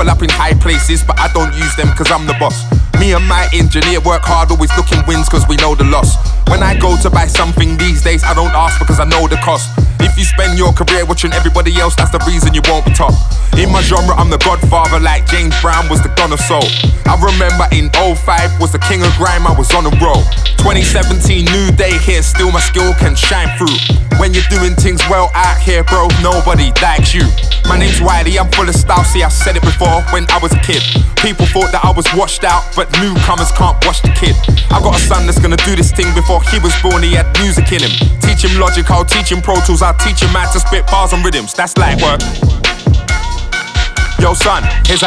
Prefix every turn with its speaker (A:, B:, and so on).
A: People up in high places, but I don't use them cause I'm the boss. Me and my engineer work hard, always looking wins cause we know the loss. When I go to buy something these days, I don't ask because I know the cost. If you spend your career watching everybody else, that's the reason you won't be top. In my genre, I'm the godfather like James Brown was the gun of soul. I remember in 05 was the king of grime, I was on a roll. 2017, new day here, still my skill can shine through. When you're doing things well out here, bro, nobody likes you. My name's Wiley, I'm full of style, see I said it before when I was a kid. People thought that I was washed out, but newcomers can't wash the kid. I got a son that's gonna do this thing. Before he was born, he had music in him. Teach him Logic, I'll teach him Pro Tools, I'll teach him how to spit bars and rhythms. That's light work. Yo son, here's